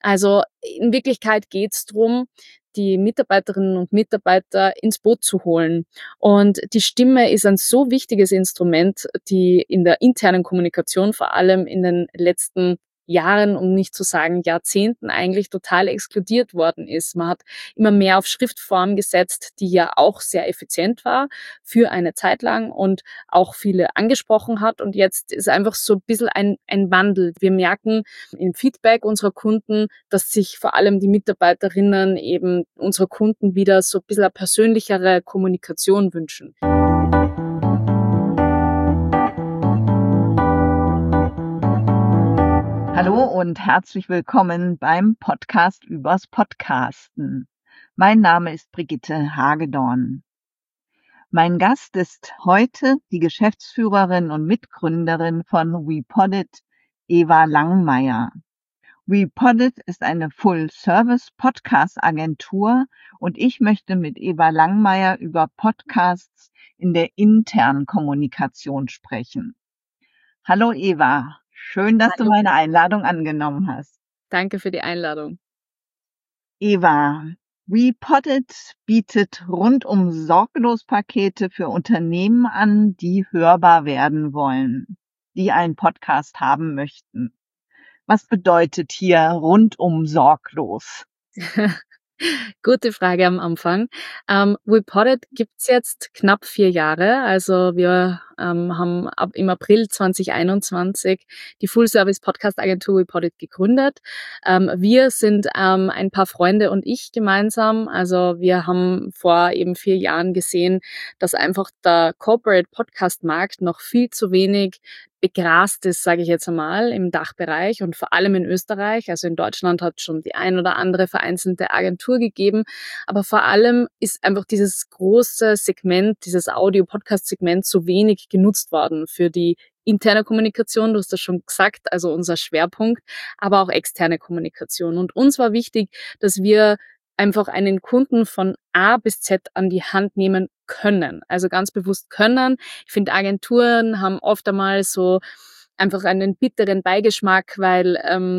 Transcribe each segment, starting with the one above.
Also in Wirklichkeit geht's drum, die Mitarbeiterinnen und Mitarbeiter ins Boot zu holen. Und die Stimme ist ein so wichtiges Instrument, die in der internen Kommunikation vor allem in den letzten Jahren, um nicht zu sagen Jahrzehnten, eigentlich total exkludiert worden ist. Man hat immer mehr auf Schriftform gesetzt, die ja auch sehr effizient war für eine Zeit lang und auch viele angesprochen hat. Und jetzt ist einfach so ein bisschen ein Wandel. Wir merken im Feedback unserer Kunden, dass sich vor allem die Mitarbeiterinnen eben unserer Kunden wieder so ein bisschen eine persönlichere Kommunikation wünschen. Hallo und herzlich willkommen beim Podcast übers Podcasten. Mein Name ist Brigitte Hagedorn. Mein Gast ist heute die Geschäftsführerin und Mitgründerin von WePoddit, Eva Langmeier. WePoddit ist eine Full-Service-Podcast-Agentur und ich möchte mit Eva Langmeier über Podcasts in der internen Kommunikation sprechen. Hallo Eva, schön, dass du meine Einladung angenommen hast. Danke für die Einladung. Eva, WePoddit bietet rundum sorglos Pakete für Unternehmen an, die hörbar werden wollen, die einen Podcast haben möchten. Was bedeutet hier rundum sorglos? Gute Frage am Anfang. WePoddit gibt's jetzt knapp 4 Jahre. Also wir haben im April 2021 die Full-Service-Podcast-Agentur WePoddit gegründet. Wir sind ein paar Freunde und ich gemeinsam. Also wir haben vor eben 4 Jahren gesehen, dass einfach der Corporate-Podcast-Markt noch viel zu wenig begrast ist, sage ich jetzt einmal, im Dachbereich und vor allem in Österreich. Also in Deutschland hat schon die ein oder andere vereinzelte Agentur gegeben, aber vor allem ist einfach dieses große Segment, dieses Audio-Podcast-Segment so wenig genutzt worden für die interne Kommunikation, du hast das schon gesagt, also unser Schwerpunkt, aber auch externe Kommunikation. Und uns war wichtig, dass wir einfach einen Kunden von A bis Z an die Hand nehmen können. Also ganz bewusst können. Ich finde, Agenturen haben oft einmal so einfach einen bitteren Beigeschmack, weil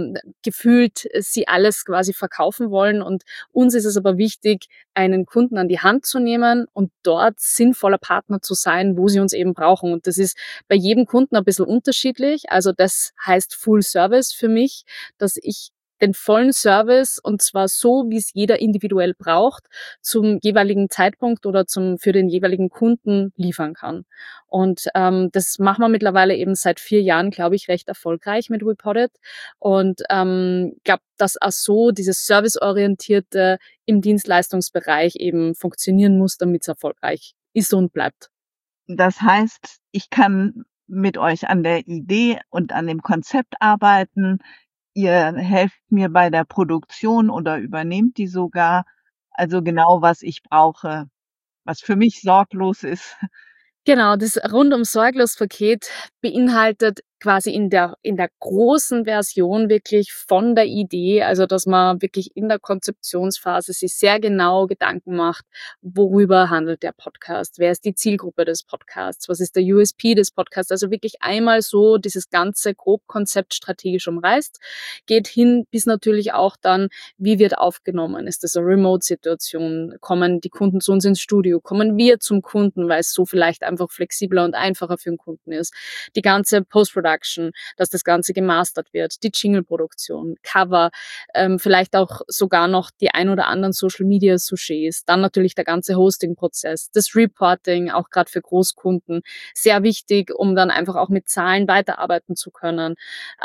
gefühlt sie alles quasi verkaufen wollen. Und uns ist es aber wichtig, einen Kunden an die Hand zu nehmen und dort sinnvoller Partner zu sein, wo sie uns eben brauchen. Und das ist bei jedem Kunden ein bisschen unterschiedlich. Also das heißt Full Service für mich, dass ich den vollen Service, und zwar so, wie es jeder individuell braucht, zum jeweiligen Zeitpunkt oder für den jeweiligen Kunden liefern kann. Und das machen wir mittlerweile eben seit 4 Jahren, glaube ich, recht erfolgreich mit WePoddit. Und glaube, dass auch so dieses Serviceorientierte im Dienstleistungsbereich eben funktionieren muss, damit es erfolgreich ist und bleibt. Das heißt, ich kann mit euch an der Idee und an dem Konzept arbeiten. Ihr helft mir bei der Produktion oder übernehmt die sogar. Also genau, was ich brauche, was für mich sorglos ist. Genau, das Rundum-Sorglos-Paket beinhaltet quasi in der großen Version wirklich von der Idee, also dass man wirklich in der Konzeptionsphase sich sehr genau Gedanken macht, worüber handelt der Podcast, wer ist die Zielgruppe des Podcasts, was ist der USP des Podcasts, also wirklich einmal so dieses ganze Grobkonzept strategisch umreißt, geht hin bis natürlich auch dann, wie wird aufgenommen, ist das eine Remote-Situation, kommen die Kunden zu uns ins Studio, kommen wir zum Kunden, weil es so vielleicht einfach flexibler und einfacher für den Kunden ist, die ganze Post-Production, dass das Ganze gemastert wird, die Jingle-Produktion, Cover, vielleicht auch sogar noch die ein oder anderen Social-Media-Sujets, dann natürlich der ganze Hosting-Prozess, das Reporting, auch gerade für Großkunden, sehr wichtig, um dann einfach auch mit Zahlen weiterarbeiten zu können.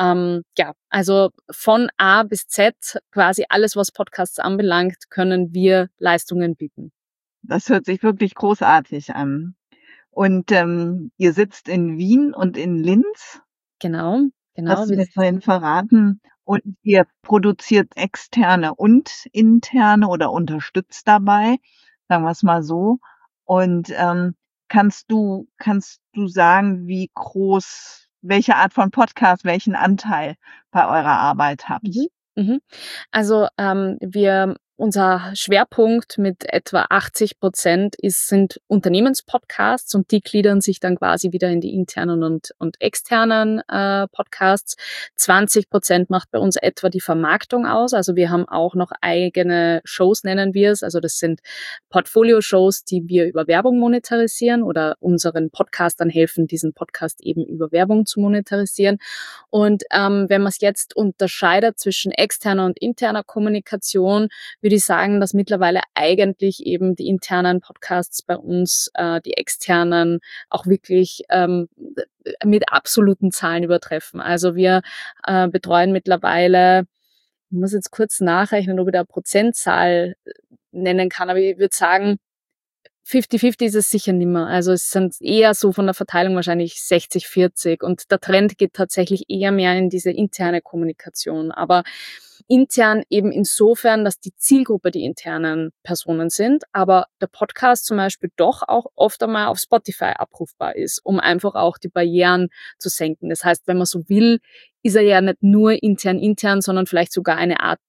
Ja, also von A bis Z, quasi alles, was Podcasts anbelangt, können wir Leistungen bieten. Das hört sich wirklich großartig an. Und ihr sitzt in Wien und in Linz. Genau. Hast du mir vorhin verraten. Und ihr produziert externe und interne oder unterstützt dabei, sagen wir es mal so. Und kannst du sagen, wie groß, welche Art von Podcast, welchen Anteil bei eurer Arbeit habt? Also wir unser Schwerpunkt mit etwa 80% sind Unternehmenspodcasts und die gliedern sich dann quasi wieder in die internen und externen Podcasts. 20% macht bei uns etwa die Vermarktung aus. Also wir haben auch noch eigene Shows, nennen wir es. Also das sind Portfolio-Shows, die wir über Werbung monetarisieren oder unseren Podcastern helfen, diesen Podcast eben über Werbung zu monetarisieren. Und wenn man es jetzt unterscheidet zwischen externer und interner Kommunikation, würde ich sagen, dass mittlerweile eigentlich eben die internen Podcasts bei uns die externen auch wirklich mit absoluten Zahlen übertreffen. Also wir betreuen mittlerweile, ich muss jetzt kurz nachrechnen, ob ich da eine Prozentzahl nennen kann, aber ich würde sagen, 50-50 ist es sicher nimmer. Also es sind eher so von der Verteilung wahrscheinlich 60-40 und der Trend geht tatsächlich eher mehr in diese interne Kommunikation. Aber intern eben insofern, dass die Zielgruppe die internen Personen sind, aber der Podcast zum Beispiel doch auch oft einmal auf Spotify abrufbar ist, um einfach auch die Barrieren zu senken. Das heißt, wenn man so will, ist er ja nicht nur intern, sondern vielleicht sogar eine Art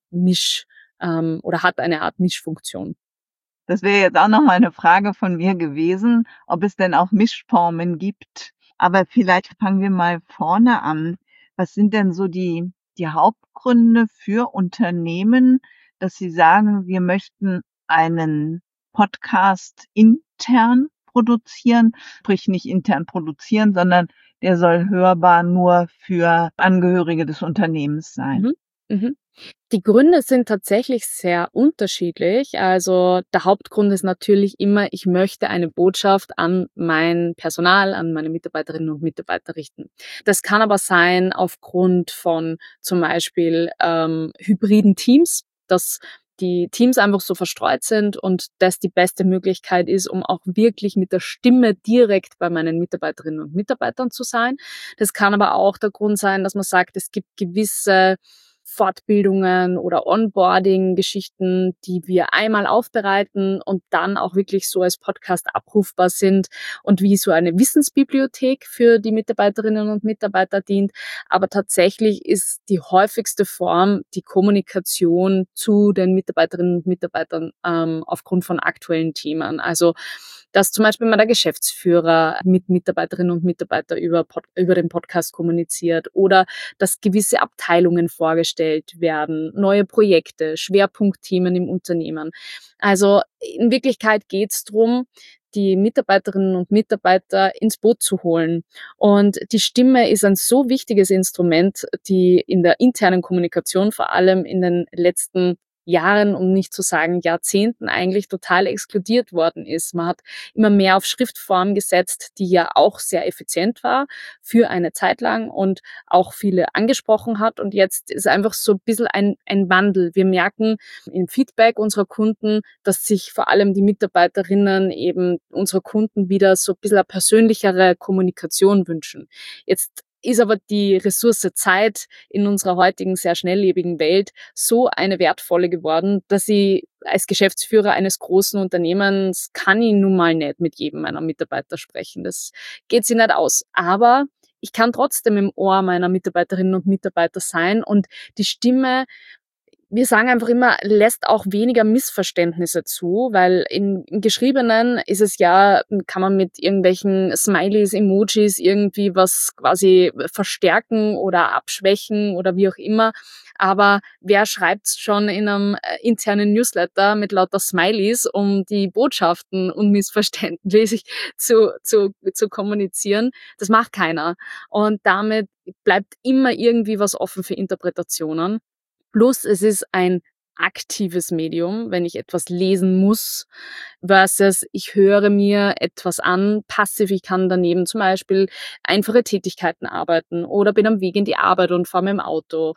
oder hat eine Art Mischfunktion. Das wäre jetzt auch noch mal eine Frage von mir gewesen, ob es denn auch Mischformen gibt. Aber vielleicht fangen wir mal vorne an. Was sind denn so die Hauptgründe für Unternehmen, dass sie sagen, wir möchten einen Podcast intern produzieren, sprich nicht intern produzieren, sondern der soll hörbar nur für Angehörige des Unternehmens sein? Mhm. Die Gründe sind tatsächlich sehr unterschiedlich. Also der Hauptgrund ist natürlich immer, ich möchte eine Botschaft an mein Personal, an meine Mitarbeiterinnen und Mitarbeiter richten. Das kann aber sein aufgrund von zum Beispiel hybriden Teams, dass die Teams einfach so verstreut sind und das die beste Möglichkeit ist, um auch wirklich mit der Stimme direkt bei meinen Mitarbeiterinnen und Mitarbeitern zu sein. Das kann aber auch der Grund sein, dass man sagt, es gibt gewisse Fortbildungen oder Onboarding-Geschichten, die wir einmal aufbereiten und dann auch wirklich so als Podcast abrufbar sind und wie so eine Wissensbibliothek für die Mitarbeiterinnen und Mitarbeiter dient. Aber tatsächlich ist die häufigste Form die Kommunikation zu den Mitarbeiterinnen und Mitarbeitern aufgrund von aktuellen Themen. Also dass zum Beispiel mal der Geschäftsführer mit Mitarbeiterinnen und Mitarbeitern über den Podcast kommuniziert oder dass gewisse Abteilungen vorgestellt werden, neue Projekte, Schwerpunktthemen im Unternehmen. Also in Wirklichkeit geht es darum, die Mitarbeiterinnen und Mitarbeiter ins Boot zu holen. Und die Stimme ist ein so wichtiges Instrument, die in der internen Kommunikation vor allem in den letzten Jahren, um nicht zu sagen Jahrzehnten eigentlich total exkludiert worden ist. Man hat immer mehr auf Schriftform gesetzt, die ja auch sehr effizient war für eine Zeit lang und auch viele angesprochen hat. Und jetzt ist einfach so ein bisschen ein Wandel. Wir merken im Feedback unserer Kunden, dass sich vor allem die Mitarbeiterinnen eben unserer Kunden wieder so ein bisschen eine persönlichere Kommunikation wünschen. Jetzt ist aber die Ressource Zeit in unserer heutigen sehr schnelllebigen Welt so eine wertvolle geworden, dass ich als Geschäftsführer eines großen Unternehmens kann ich nun mal nicht mit jedem meiner Mitarbeiter sprechen. Das geht sich nicht aus. Aber ich kann trotzdem im Ohr meiner Mitarbeiterinnen und Mitarbeiter sein und die Stimme, wir sagen einfach immer, lässt auch weniger Missverständnisse zu, weil im Geschriebenen ist es ja, kann man mit irgendwelchen Smileys, Emojis irgendwie was quasi verstärken oder abschwächen oder wie auch immer. Aber wer schreibt's schon in einem internen Newsletter mit lauter Smileys, um die Botschaften unmissverständlich zu kommunizieren? Das macht keiner. Und damit bleibt immer irgendwie was offen für Interpretationen. Plus es ist ein aktives Medium, wenn ich etwas lesen muss, versus ich höre mir etwas an, passiv, ich kann daneben zum Beispiel einfache Tätigkeiten arbeiten oder bin am Weg in die Arbeit und fahre mit dem Auto.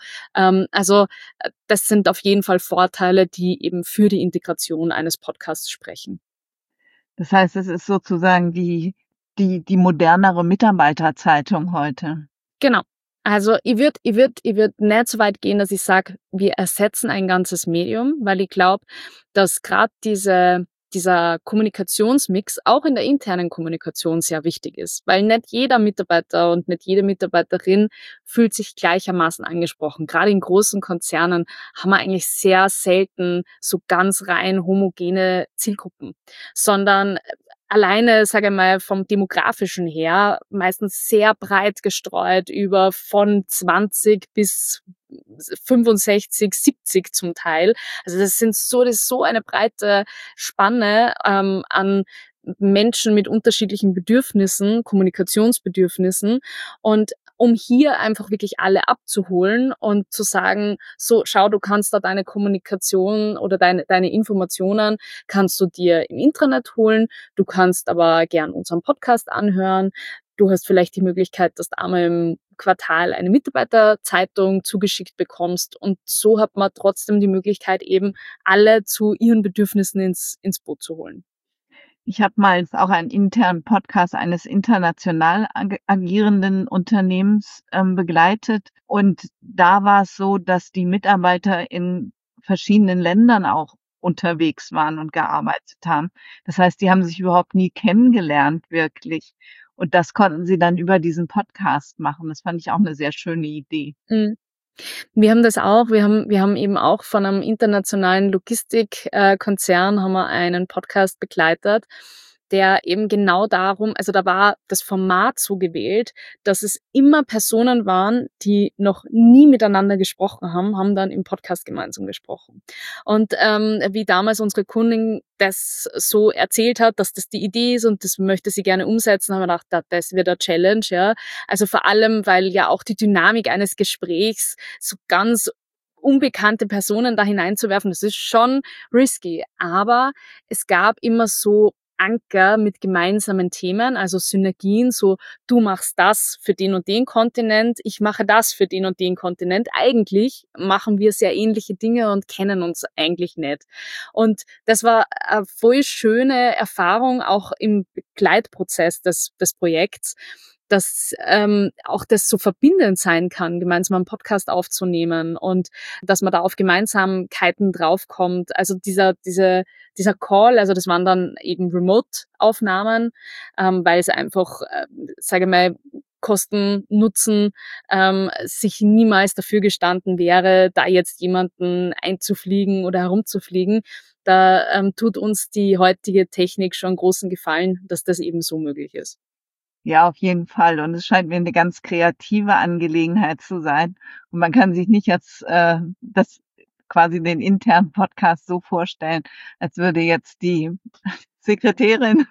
Das sind auf jeden Fall Vorteile, die eben für die Integration eines Podcasts sprechen. Das heißt, es ist sozusagen die modernere Mitarbeiterzeitung heute. Genau. Also ich würd nicht so weit gehen, dass ich sage, wir ersetzen ein ganzes Medium, weil ich glaube, dass gerade diese dieser Kommunikationsmix auch in der internen Kommunikation sehr wichtig ist, weil nicht jeder Mitarbeiter und nicht jede Mitarbeiterin fühlt sich gleichermaßen angesprochen. Gerade in großen Konzernen haben wir eigentlich sehr selten so ganz rein homogene Zielgruppen, sondern alleine, sage ich mal, vom Demografischen her meistens sehr breit gestreut über von 20 bis 65, 70 zum Teil. Also das ist so eine breite Spanne an Menschen mit unterschiedlichen Bedürfnissen, Kommunikationsbedürfnissen. Und um hier einfach wirklich alle abzuholen und zu sagen, so, schau, du kannst da deine Kommunikation oder deine Informationen kannst du dir im Intranet holen, du kannst aber gern unseren Podcast anhören, du hast vielleicht die Möglichkeit, dass du einmal im Quartal eine Mitarbeiterzeitung zugeschickt bekommst und so hat man trotzdem die Möglichkeit, eben alle zu ihren Bedürfnissen ins Boot zu holen. Ich habe mal auch einen internen Podcast eines international agierenden Unternehmens begleitet. Und da war es so, dass die Mitarbeiter in verschiedenen Ländern auch unterwegs waren und gearbeitet haben. Das heißt, die haben sich überhaupt nie kennengelernt, wirklich. Und das konnten sie dann über diesen Podcast machen. Das fand ich auch eine sehr schöne Idee. Mhm. Wir haben das auch. Wir haben eben auch von einem internationalen Logistikkonzern haben wir einen Podcast begleitet, der eben genau darum, also da war das Format so gewählt, dass es immer Personen waren, die noch nie miteinander gesprochen haben dann im Podcast gemeinsam gesprochen. Und wie damals unsere Kundin das so erzählt hat, dass das die Idee ist und das möchte sie gerne umsetzen, haben wir gedacht, das wird eine Challenge, ja. Also vor allem, weil ja auch die Dynamik eines Gesprächs so ganz unbekannte Personen da hineinzuwerfen, das ist schon risky. Aber es gab immer so Anker mit gemeinsamen Themen, also Synergien, so du machst das für den und den Kontinent, ich mache das für den und den Kontinent. Eigentlich machen wir sehr ähnliche Dinge und kennen uns eigentlich nicht. Und das war eine voll schöne Erfahrung auch im Begleitprozess des Projekts, dass auch das so verbindend sein kann, gemeinsam einen Podcast aufzunehmen und dass man da auf Gemeinsamkeiten draufkommt. Also dieser Call, also das waren dann eben Remote-Aufnahmen, weil es einfach, sage ich mal, Kosten, Nutzen sich niemals dafür gestanden wäre, da jetzt jemanden einzufliegen oder herumzufliegen. Da tut uns die heutige Technik schon großen Gefallen, dass das eben so möglich ist. Ja, auf jeden Fall. Und es scheint mir eine ganz kreative Angelegenheit zu sein. Und man kann sich nicht jetzt das quasi den internen Podcast so vorstellen, als würde jetzt die Sekretärin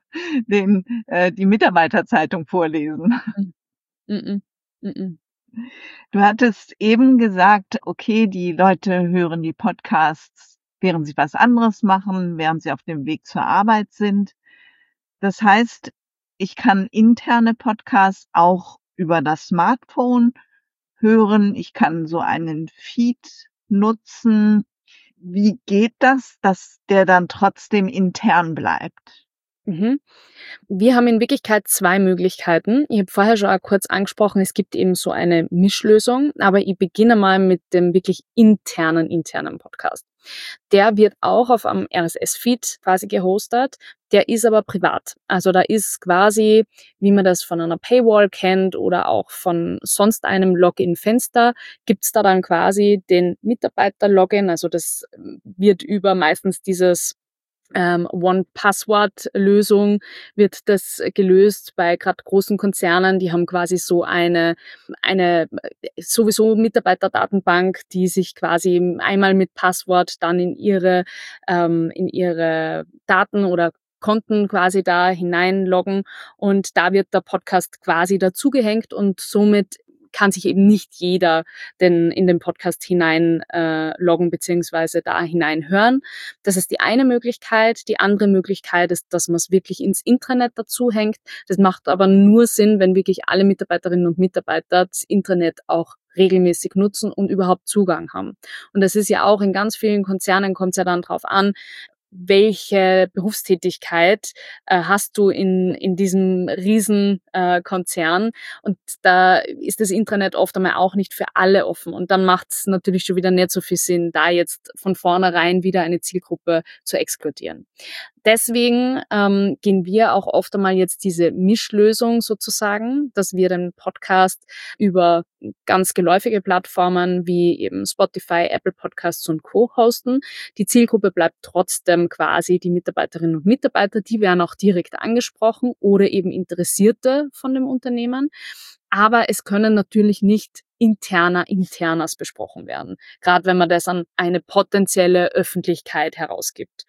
die Mitarbeiterzeitung vorlesen. Mhm. Mhm. Du hattest eben gesagt, okay, die Leute hören die Podcasts, während sie was anderes machen, während sie auf dem Weg zur Arbeit sind. Das heißt, ich kann interne Podcasts auch über das Smartphone hören. Ich kann so einen Feed nutzen. Wie geht das, dass der dann trotzdem intern bleibt? Mhm. Wir haben in Wirklichkeit 2 Möglichkeiten. Ich habe vorher schon auch kurz angesprochen, es gibt eben so eine Mischlösung, aber ich beginne mal mit dem wirklich internen Podcast. Der wird auch auf einem RSS-Feed quasi gehostet, der ist aber privat. Also da ist quasi, wie man das von einer Paywall kennt oder auch von sonst einem Login-Fenster, gibt's da dann quasi den Mitarbeiter-Login, also das wird über meistens dieses One-Password-Lösung wird das gelöst bei gerade großen Konzernen. Die haben quasi so eine sowieso Mitarbeiterdatenbank, die sich quasi einmal mit Passwort dann in ihre Daten oder Konten quasi da hineinloggen und da wird der Podcast quasi dazugehängt und somit kann sich eben nicht jeder in den Podcast hinein loggen beziehungsweise da hinein hören. Das ist die eine Möglichkeit. Die andere Möglichkeit ist, dass man es wirklich ins Intranet dazu hängt. Das macht aber nur Sinn, wenn wirklich alle Mitarbeiterinnen und Mitarbeiter das Intranet auch regelmäßig nutzen und überhaupt Zugang haben. Und das ist ja auch in ganz vielen Konzernen kommt es ja dann drauf an, welche Berufstätigkeit hast du in diesem riesen Konzern. Und da ist das Intranet oft einmal auch nicht für alle offen. Und dann macht es natürlich schon wieder nicht so viel Sinn, da jetzt von vornherein wieder eine Zielgruppe zu exkludieren. Deswegen gehen wir auch oft einmal jetzt diese Mischlösung sozusagen, dass wir den Podcast über ganz geläufige Plattformen wie eben Spotify, Apple Podcasts und Co. hosten. Die Zielgruppe bleibt trotzdem quasi die Mitarbeiterinnen und Mitarbeiter, die werden auch direkt angesprochen oder eben Interessierte von dem Unternehmen. Aber es können natürlich nicht internas besprochen werden, gerade wenn man das an eine potenzielle Öffentlichkeit herausgibt.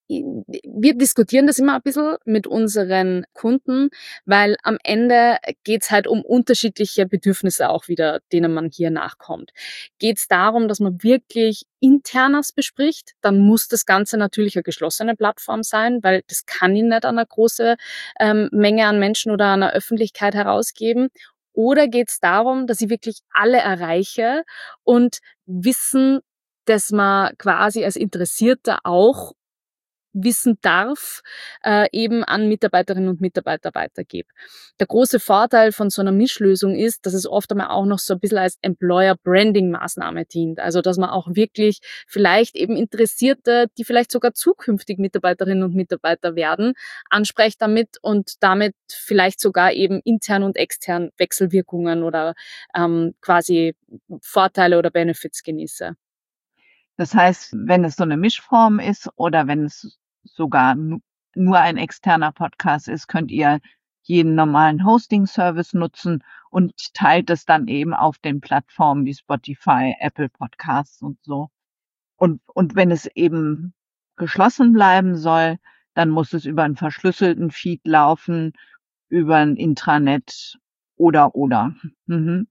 Wir diskutieren das immer ein bisschen mit unseren Kunden, weil am Ende geht's halt um unterschiedliche Bedürfnisse auch wieder, denen man hier nachkommt. Geht's darum, dass man wirklich internas bespricht, dann muss das Ganze natürlich eine geschlossene Plattform sein, weil das kann ich nicht an eine große Menge an Menschen oder an einer Öffentlichkeit herausgeben. Oder geht es darum, dass ich wirklich alle erreiche und Wissen, das man quasi als Interessierter auch wissen darf, eben an Mitarbeiterinnen und Mitarbeiter weitergebe. Der große Vorteil von so einer Mischlösung ist, dass es oft einmal auch noch so ein bisschen als Employer-Branding-Maßnahme dient. Also, dass man auch wirklich vielleicht eben Interessierte, die vielleicht sogar zukünftig Mitarbeiterinnen und Mitarbeiter werden, anspricht damit und damit vielleicht sogar eben intern und extern Wechselwirkungen oder quasi Vorteile oder Benefits genieße. Das heißt, wenn es so eine Mischform ist oder wenn es sogar nur ein externer Podcast ist, könnt ihr jeden normalen Hosting-Service nutzen und teilt es dann eben auf den Plattformen wie Spotify, Apple Podcasts und so. Und wenn es eben geschlossen bleiben soll, dann muss es über einen verschlüsselten Feed laufen, über ein Intranet oder. Mhm.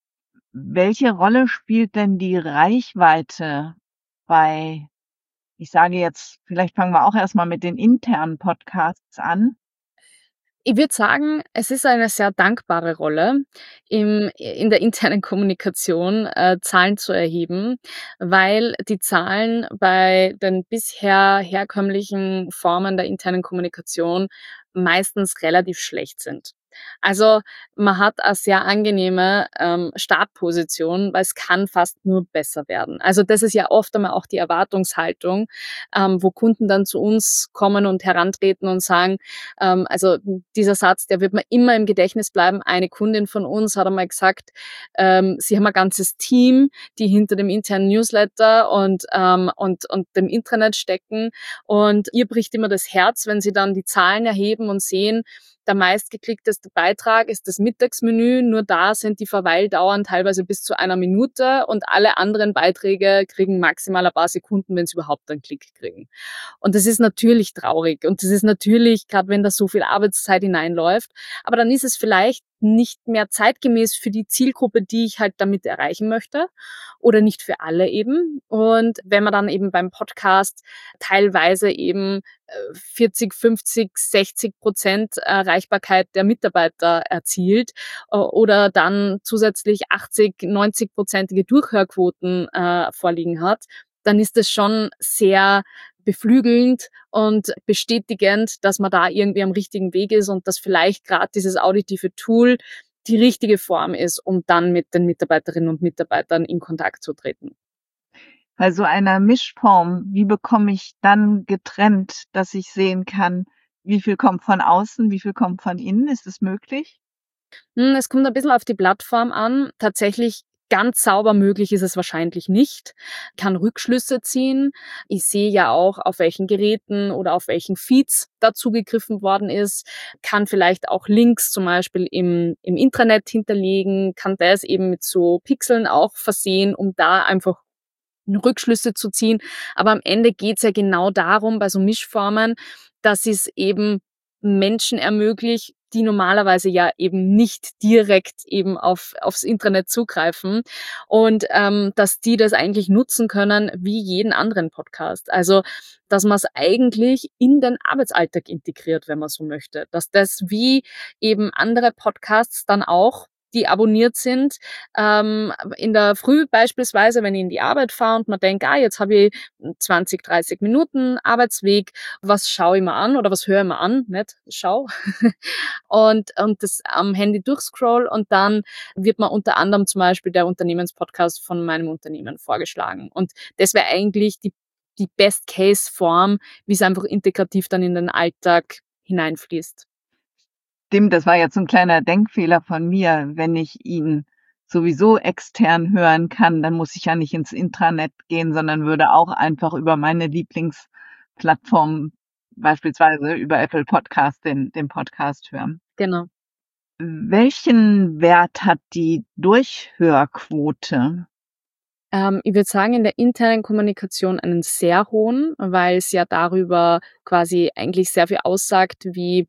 Welche Rolle spielt denn die Reichweite bei, ich sage jetzt, vielleicht fangen wir auch erstmal mit den internen Podcasts an. Ich würde sagen, es ist eine sehr dankbare Rolle, in der internen Kommunikation, Zahlen zu erheben, weil die Zahlen bei den bisher herkömmlichen Formen der internen Kommunikation meistens relativ schlecht sind. Also, man hat eine sehr angenehme, Startposition, weil es kann fast nur besser werden. Also, das ist ja oft einmal auch die Erwartungshaltung, wo Kunden dann zu uns kommen und herantreten und sagen, also dieser Satz, der wird mir immer im Gedächtnis bleiben. Eine Kundin von uns hat einmal gesagt, sie haben ein ganzes Team, die hinter dem internen Newsletter und dem Intranet stecken. Und ihr bricht immer das Herz, wenn sie dann die Zahlen erheben und sehen, der meistgeklickteste Beitrag ist das Mittagsmenü. Nur da sind die Verweildauern teilweise bis zu 1 Minute und alle anderen Beiträge kriegen maximal ein paar Sekunden, wenn sie überhaupt einen Klick kriegen. Und das ist natürlich traurig und das ist natürlich, gerade wenn da so viel Arbeitszeit hineinläuft, aber dann ist es vielleicht nicht mehr zeitgemäß für die Zielgruppe, die ich halt damit erreichen möchte oder nicht für alle eben. Und wenn man dann eben beim Podcast teilweise eben 40, 50, 60% Erreichbarkeit der Mitarbeiter erzielt oder dann zusätzlich 80, 90%ige Durchhörquoten vorliegen hat, dann ist das schon sehr beflügelnd und bestätigend, dass man da irgendwie am richtigen Weg ist und dass vielleicht gerade dieses auditive Tool die richtige Form ist, um dann mit den Mitarbeiterinnen und Mitarbeitern in Kontakt zu treten. Bei so einer Mischform, wie bekomme ich dann getrennt, dass ich sehen kann, wie viel kommt von außen, wie viel kommt von innen? Ist es möglich? Es kommt ein bisschen auf die Plattform an. Tatsächlich ganz sauber möglich ist es wahrscheinlich nicht. Ich kann Rückschlüsse ziehen. Ich sehe ja auch, auf welchen Geräten oder auf welchen Feeds da zugegriffen worden ist, kann vielleicht auch Links zum Beispiel im Intranet hinterlegen, kann das eben mit so Pixeln auch versehen, um da einfach Rückschlüsse zu ziehen. Aber am Ende geht's ja genau darum, bei so Mischformen, dass es eben Menschen ermöglicht, die normalerweise ja eben nicht direkt eben aufs Intranet zugreifen und dass die das eigentlich nutzen können wie jeden anderen Podcast. Also, dass man es eigentlich in den Arbeitsalltag integriert, wenn man so möchte. Dass das wie eben andere Podcasts dann auch die abonniert sind. In der Früh beispielsweise, wenn ich in die Arbeit fahre und man denkt, jetzt habe ich 20, 30 Minuten Arbeitsweg, was schaue ich mir an oder was höre ich mir an, nicht schau. Und das am Handy durchscroll und dann wird mir unter anderem zum Beispiel der Unternehmenspodcast von meinem Unternehmen vorgeschlagen. Und das wäre eigentlich die Best-Case-Form, wie es einfach integrativ dann in den Alltag hineinfließt. Stimmt, das war jetzt so ein kleiner Denkfehler von mir. Wenn ich ihn sowieso extern hören kann, dann muss ich ja nicht ins Intranet gehen, sondern würde auch einfach über meine Lieblingsplattform, beispielsweise über Apple Podcast, den Podcast hören. Genau. Welchen Wert hat die Durchhörquote? Ich würde sagen, in der internen Kommunikation einen sehr hohen, weil es ja darüber quasi eigentlich sehr viel aussagt, wie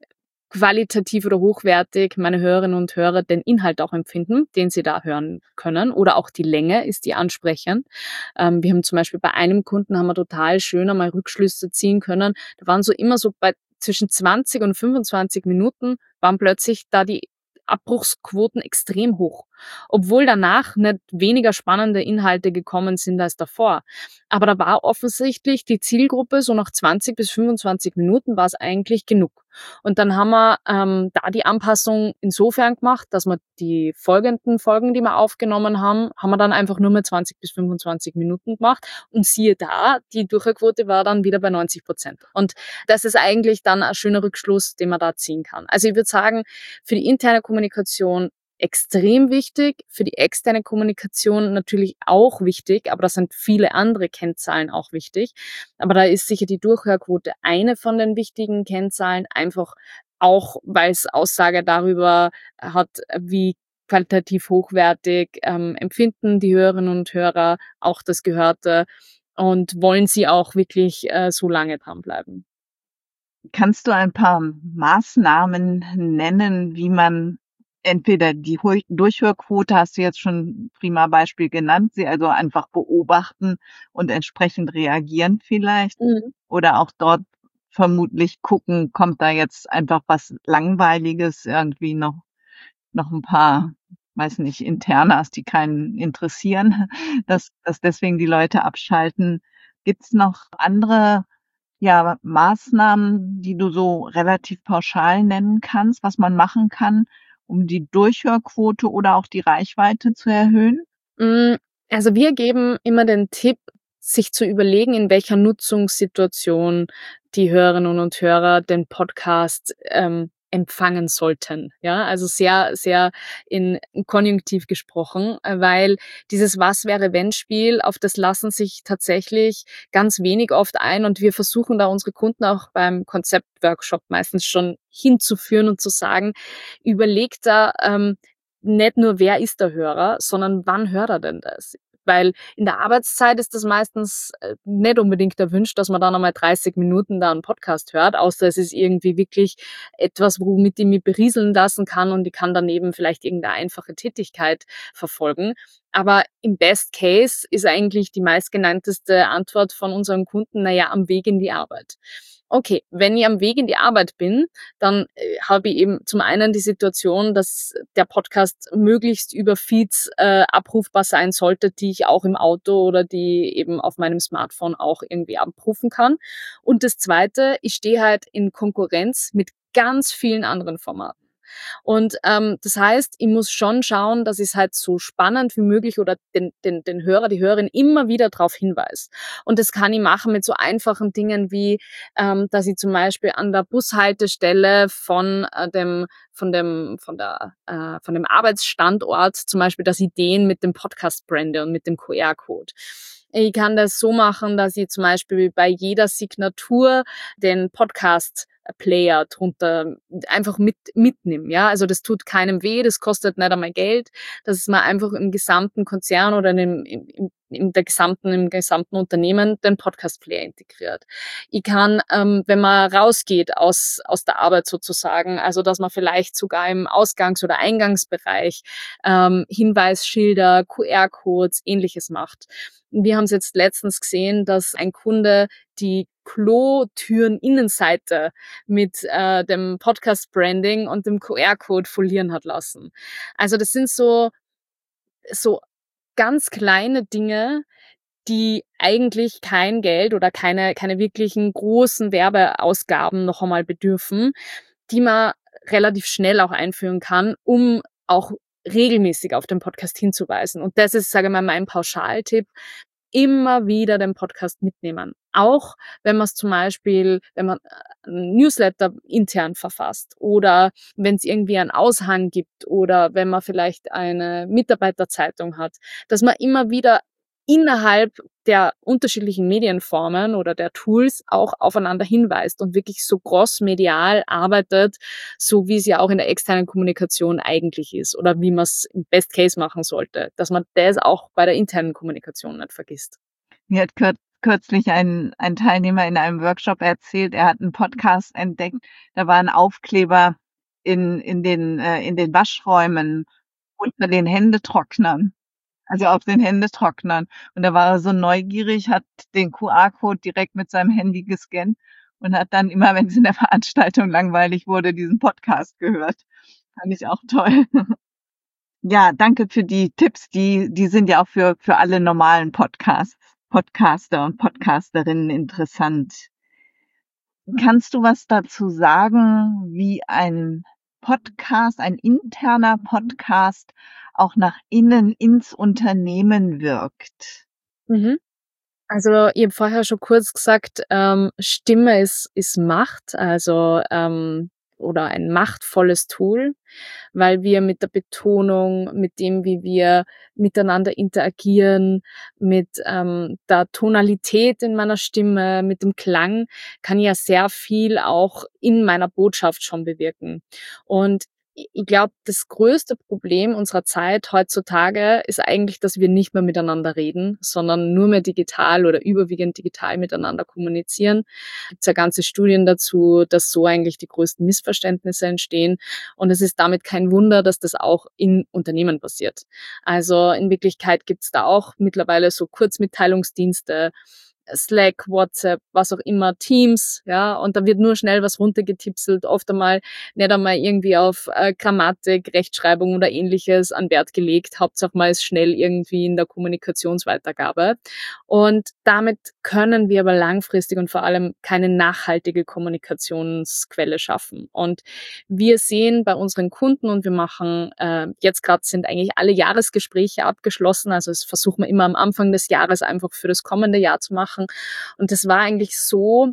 qualitativ oder hochwertig meine Hörerinnen und Hörer den Inhalt auch empfinden, den sie da hören können, oder auch die Länge, ist die ansprechend. Wir haben zum Beispiel bei einem Kunden haben wir total schön einmal Rückschlüsse ziehen können. Da waren so immer so bei zwischen 20 und 25 Minuten waren plötzlich da die Abbruchsquoten extrem hoch, obwohl danach nicht weniger spannende Inhalte gekommen sind als davor. Aber da war offensichtlich die Zielgruppe, so nach 20 bis 25 Minuten war es eigentlich genug. Und dann haben wir da die Anpassung insofern gemacht, dass wir die folgenden Folgen, die wir aufgenommen haben, haben wir dann einfach nur mehr 20 bis 25 Minuten gemacht. Und siehe da, die Durchhaltequote war dann wieder bei 90%. Und das ist eigentlich dann ein schöner Rückschluss, den man da ziehen kann. Also ich würde sagen, für die interne Kommunikation extrem wichtig, für die externe Kommunikation natürlich auch wichtig, aber da sind viele andere Kennzahlen auch wichtig. Aber da ist sicher die Durchhörquote eine von den wichtigen Kennzahlen, einfach auch, weil es Aussage darüber hat, wie qualitativ hochwertig empfinden die Hörerinnen und Hörer auch das Gehörte und wollen sie auch wirklich so lange dranbleiben. Kannst du ein paar Maßnahmen nennen, wie man entweder die Durchhörquote hast du jetzt schon prima Beispiel genannt, sie also einfach beobachten und entsprechend reagieren vielleicht Mhm. oder auch dort vermutlich gucken, kommt da jetzt einfach was Langweiliges, irgendwie noch ein paar, weiß nicht, Internas, die keinen interessieren, dass deswegen die Leute abschalten. Gibt's noch andere, ja, Maßnahmen, die du so relativ pauschal nennen kannst, was man machen kann, um die Durchhörquote oder auch die Reichweite zu erhöhen? Mm, Also wir geben immer den Tipp, sich zu überlegen, in welcher Nutzungssituation die Hörerinnen und Hörer den Podcast empfangen sollten. Ja, also sehr, sehr in Konjunktiv gesprochen, weil dieses Was wäre wenn Spiel, auf das lassen sich tatsächlich ganz wenig oft ein und wir versuchen da unsere Kunden auch beim Konzeptworkshop meistens schon hinzuführen und zu sagen, überlegt da nicht nur, wer ist der Hörer, sondern wann hört er denn das? Weil in der Arbeitszeit ist das meistens nicht unbedingt erwünscht, dass man dann einmal 30 Minuten da einen Podcast hört, außer es ist irgendwie wirklich etwas, womit ich mich berieseln lassen kann und ich kann daneben vielleicht irgendeine einfache Tätigkeit verfolgen. Aber im Best Case ist eigentlich die meistgenannteste Antwort von unseren Kunden, naja, am Weg in die Arbeit. Okay, wenn ich am Weg in die Arbeit bin, dann habe ich eben zum einen die Situation, dass der Podcast möglichst über Feeds abrufbar sein sollte, die ich auch im Auto oder die eben auf meinem Smartphone auch irgendwie abrufen kann. Und das Zweite, ich stehe halt in Konkurrenz mit ganz vielen anderen Formaten. Und das heißt, ich muss schon schauen, dass ich es halt so spannend wie möglich oder den Hörer, die Hörerin immer wieder darauf hinweise. Und das kann ich machen mit so einfachen Dingen wie, dass ich zum Beispiel an der Bushaltestelle von dem Arbeitsstandort zum Beispiel, dass ich den mit dem Podcast brande und mit dem QR-Code. Ich kann das so machen, dass ich zum Beispiel bei jeder Signatur den Podcast-Player drunter einfach mitnehme. Ja, also das tut keinem weh, das kostet nicht einmal Geld. Das ist man einfach im gesamten Konzern oder im gesamten Unternehmen den Podcast-Player integriert. Ich kann, wenn man rausgeht aus der Arbeit sozusagen, also dass man vielleicht sogar im Ausgangs- oder Eingangsbereich Hinweisschilder, QR-Codes, ähnliches macht. Wir haben es jetzt letztens gesehen, dass ein Kunde die Klotüren-Innenseite mit dem Podcast-Branding und dem QR-Code folieren hat lassen. Also das sind so ganz kleine Dinge, die eigentlich kein Geld oder keine wirklichen großen Werbeausgaben noch einmal bedürfen, die man relativ schnell auch einführen kann, um auch regelmäßig auf den Podcast hinzuweisen. Und das ist, sage ich mal, mein Pauschaltipp. Immer wieder den Podcast mitnehmen. Auch wenn man es zum Beispiel, wenn man ein Newsletter intern verfasst oder wenn es irgendwie einen Aushang gibt oder wenn man vielleicht eine Mitarbeiterzeitung hat, dass man immer wieder innerhalb der unterschiedlichen Medienformen oder der Tools auch aufeinander hinweist und wirklich so crossmedial arbeitet, so wie es ja auch in der externen Kommunikation eigentlich ist oder wie man es im Best Case machen sollte, dass man das auch bei der internen Kommunikation nicht vergisst. Mir hat kürzlich ein Teilnehmer in einem Workshop erzählt, er hat einen Podcast entdeckt, da war ein Aufkleber in den Waschräumen unter den Händetrocknern, also auf den Händetrocknern. Und da war er so neugierig, hat den QR-Code direkt mit seinem Handy gescannt und hat dann immer, wenn es in der Veranstaltung langweilig wurde, diesen Podcast gehört. Fand ich auch toll. Ja, danke für die Tipps. Die sind ja auch für alle normalen Podcaster und Podcasterinnen interessant. Kannst du was dazu sagen, wie ein interner Podcast auch nach innen ins Unternehmen wirkt? Mhm. Also, ich habe vorher schon kurz gesagt, Stimme ist Macht, also, oder ein machtvolles Tool, weil wir mit der Betonung, mit dem, wie wir miteinander interagieren, mit der Tonalität in meiner Stimme, mit dem Klang, kann ich ja sehr viel auch in meiner Botschaft schon bewirken. Und ich glaube, das größte Problem unserer Zeit heutzutage ist eigentlich, dass wir nicht mehr miteinander reden, sondern nur mehr digital oder überwiegend digital miteinander kommunizieren. Es gibt ja ganze Studien dazu, dass so eigentlich die größten Missverständnisse entstehen. Und es ist damit kein Wunder, dass das auch in Unternehmen passiert. Also in Wirklichkeit gibt es da auch mittlerweile so Kurzmitteilungsdienste, Slack, WhatsApp, was auch immer, Teams, ja, und da wird nur schnell was runtergetipselt, oft einmal nicht einmal irgendwie auf Grammatik, Rechtschreibung oder ähnliches an Wert gelegt. Hauptsache mal ist schnell irgendwie in der Kommunikationsweitergabe. Und damit können wir aber langfristig und vor allem keine nachhaltige Kommunikationsquelle schaffen. Und wir sehen bei unseren Kunden und wir machen, jetzt gerade sind eigentlich alle Jahresgespräche abgeschlossen, also das versuchen wir immer am Anfang des Jahres einfach für das kommende Jahr zu machen. Und das war eigentlich so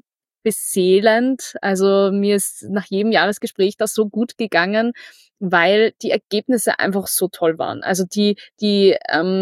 beseelend. Also mir ist nach jedem Jahresgespräch das so gut gegangen, weil die Ergebnisse einfach so toll waren. Also die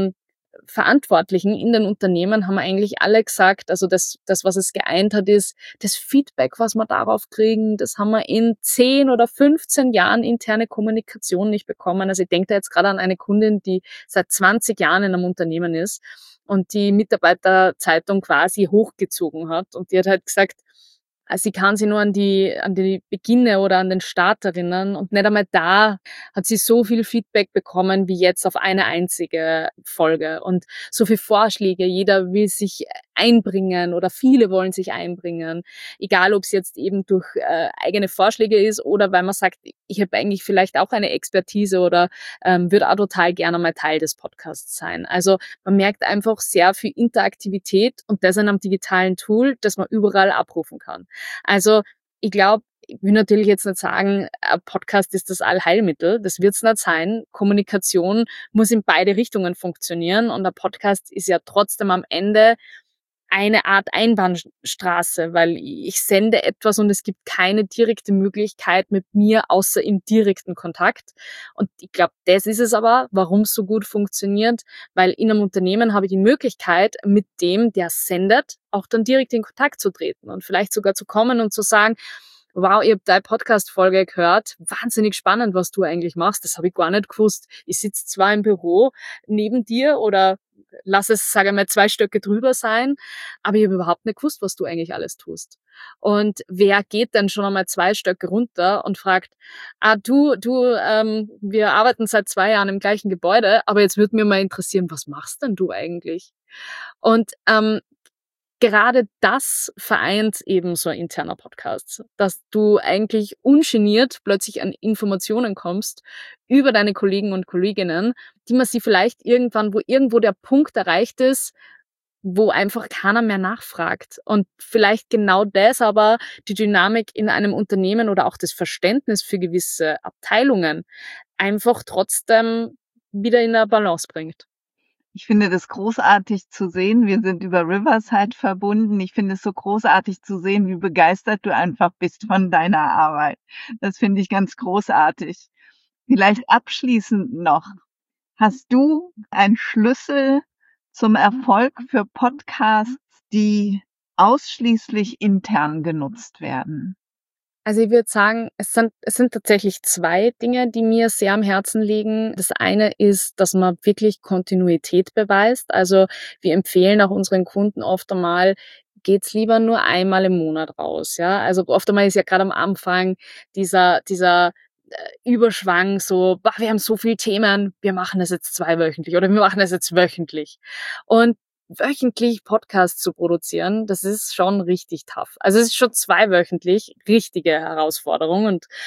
Verantwortlichen in den Unternehmen haben eigentlich alle gesagt, also das, was es geeint hat, ist das Feedback, was wir darauf kriegen, das haben wir in 10 oder 15 Jahren interne Kommunikation nicht bekommen. Also ich denke da jetzt gerade an eine Kundin, die seit 20 Jahren in einem Unternehmen ist und die Mitarbeiterzeitung quasi hochgezogen hat. Und die hat halt gesagt, sie kann sich nur an die Beginne oder an den Start erinnern und nicht einmal da hat sie so viel Feedback bekommen wie jetzt auf eine einzige Folge und so viele Vorschläge. Jeder will sich einbringen oder viele wollen sich einbringen, egal ob es jetzt eben durch eigene Vorschläge ist oder weil man sagt, ich habe eigentlich vielleicht auch eine Expertise oder würde auch total gerne mal Teil des Podcasts sein. Also man merkt einfach sehr viel Interaktivität und das in einem digitalen Tool, das man überall abrufen kann. Also ich glaube, ich will natürlich jetzt nicht sagen, ein Podcast ist das Allheilmittel. Das wird es nicht sein. Kommunikation muss in beide Richtungen funktionieren und ein Podcast ist ja trotzdem am Ende eine Art Einbahnstraße, weil ich sende etwas und es gibt keine direkte Möglichkeit mit mir außer im direkten Kontakt. Und ich glaube, das ist es aber, warum es so gut funktioniert, weil in einem Unternehmen habe ich die Möglichkeit, mit dem, der sendet, auch dann direkt in Kontakt zu treten und vielleicht sogar zu kommen und zu sagen, wow, ich habe deine Podcast-Folge gehört, wahnsinnig spannend, was du eigentlich machst, das habe ich gar nicht gewusst. Ich sitze zwar im Büro neben dir oder lass es, sage ich mal, 2 Stöcke drüber sein, aber ich habe überhaupt nicht gewusst, was du eigentlich alles tust. Und wer geht denn schon einmal 2 Stöcke runter und fragt, wir arbeiten seit 2 Jahren im gleichen Gebäude, aber jetzt würde mir mal interessieren, was machst denn du eigentlich? Und gerade das vereint eben so ein interner Podcast, dass du eigentlich ungeniert plötzlich an Informationen kommst über deine Kollegen und Kolleginnen, die man sie vielleicht irgendwann, wo irgendwo der Punkt erreicht ist, wo einfach keiner mehr nachfragt. Und vielleicht genau das aber die Dynamik in einem Unternehmen oder auch das Verständnis für gewisse Abteilungen einfach trotzdem wieder in der Balance bringt. Ich finde das großartig zu sehen. Wir sind über Riverside verbunden. Ich finde es so großartig zu sehen, wie begeistert du einfach bist von deiner Arbeit. Das finde ich ganz großartig. Vielleicht abschließend noch. Hast du einen Schlüssel zum Erfolg für Podcasts, die ausschließlich intern genutzt werden? Also ich würde sagen, es sind tatsächlich 2 Dinge, die mir sehr am Herzen liegen. Das eine ist, dass man wirklich Kontinuität beweist. Also wir empfehlen auch unseren Kunden oft einmal, geht's lieber nur einmal im Monat raus, ja. Also oft einmal ist ja gerade am Anfang dieser Überschwang so: „Boah, wir haben so viel Themen, wir machen das jetzt zweiwöchentlich oder wir machen das jetzt wöchentlich." Und wöchentlich Podcasts zu produzieren, das ist schon richtig tough. Also es ist schon zweiwöchentlich richtige Herausforderung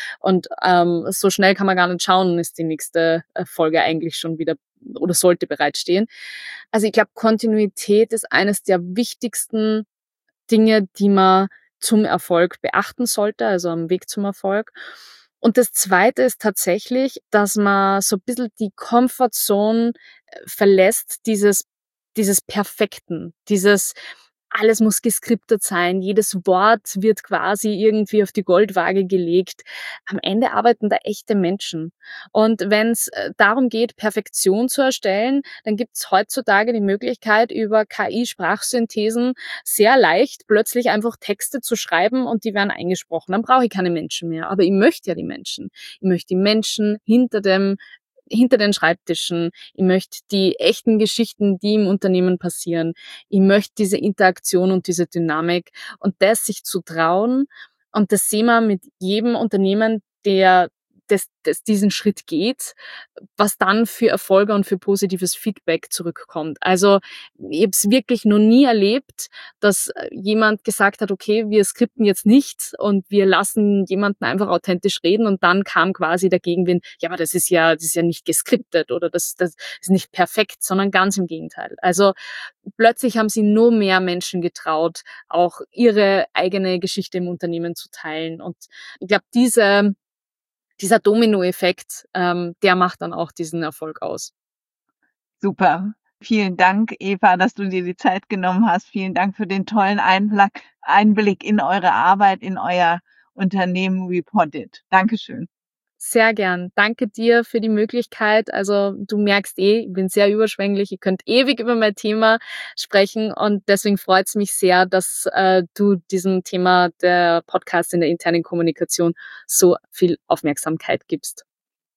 und so schnell kann man gar nicht schauen, ist die nächste Folge eigentlich schon wieder oder sollte bereitstehen. Also ich glaube, Kontinuität ist eines der wichtigsten Dinge, die man zum Erfolg beachten sollte, also am Weg zum Erfolg. Und das Zweite ist tatsächlich, dass man so ein bisschen die Comfortzone verlässt, dieses Perfekten, dieses alles muss geskriptet sein, jedes Wort wird quasi irgendwie auf die Goldwaage gelegt. Am Ende arbeiten da echte Menschen. Und wenn es darum geht, Perfektion zu erstellen, dann gibt es heutzutage die Möglichkeit, über KI-Sprachsynthesen sehr leicht plötzlich einfach Texte zu schreiben und die werden eingesprochen. Dann brauche ich keine Menschen mehr. Aber ich möchte ja die Menschen. Ich möchte die Menschen hinter den Schreibtischen. Ich möchte die echten Geschichten, die im Unternehmen passieren. Ich möchte diese Interaktion und diese Dynamik und das sich zu trauen. Und das sehen wir mit jedem Unternehmen, der diesen Schritt geht, was dann für Erfolge und für positives Feedback zurückkommt. Also ich habe es wirklich noch nie erlebt, dass jemand gesagt hat, okay, wir skripten jetzt nicht und wir lassen jemanden einfach authentisch reden und dann kam quasi der Gegenwind, ja, aber das ist ja nicht geskriptet oder das ist nicht perfekt, sondern ganz im Gegenteil. Also plötzlich haben sie nur mehr Menschen getraut, auch ihre eigene Geschichte im Unternehmen zu teilen. Und ich glaube, dieser Dominoeffekt, der macht dann auch diesen Erfolg aus. Super. Vielen Dank, Eva, dass du dir die Zeit genommen hast. Vielen Dank für den tollen Einblick in eure Arbeit, in euer Unternehmen Reported. Dankeschön. Sehr gern. Danke dir für die Möglichkeit. Also du merkst ich bin sehr überschwänglich. Ihr könnt ewig über mein Thema sprechen und deswegen freut es mich sehr, dass du diesem Thema der Podcast in der internen Kommunikation so viel Aufmerksamkeit gibst.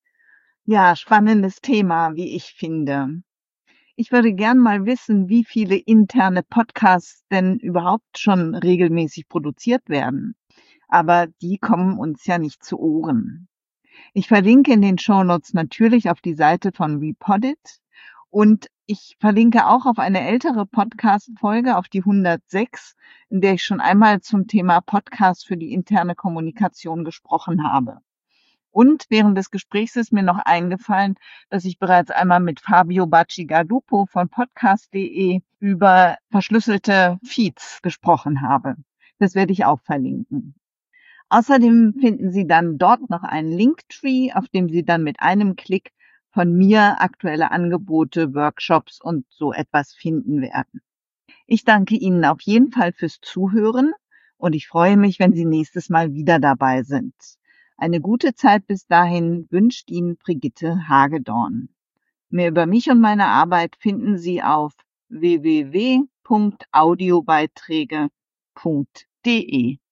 Ja, spannendes Thema, wie ich finde. Ich würde gern mal wissen, wie viele interne Podcasts denn überhaupt schon regelmäßig produziert werden. Aber die kommen uns ja nicht zu Ohren. Ich verlinke in den Shownotes natürlich auf die Seite von Repoddit und ich verlinke auch auf eine ältere Podcast-Folge, auf die 106, in der ich schon einmal zum Thema Podcast für die interne Kommunikation gesprochen habe. Und während des Gesprächs ist mir noch eingefallen, dass ich bereits einmal mit Fabio Bacigalupo von podcast.de über verschlüsselte Feeds gesprochen habe. Das werde ich auch verlinken. Außerdem finden Sie dann dort noch einen Linktree, auf dem Sie dann mit einem Klick von mir aktuelle Angebote, Workshops und so etwas finden werden. Ich danke Ihnen auf jeden Fall fürs Zuhören und ich freue mich, wenn Sie nächstes Mal wieder dabei sind. Eine gute Zeit bis dahin wünscht Ihnen Brigitte Hagedorn. Mehr über mich und meine Arbeit finden Sie auf www.audiobeiträge.de.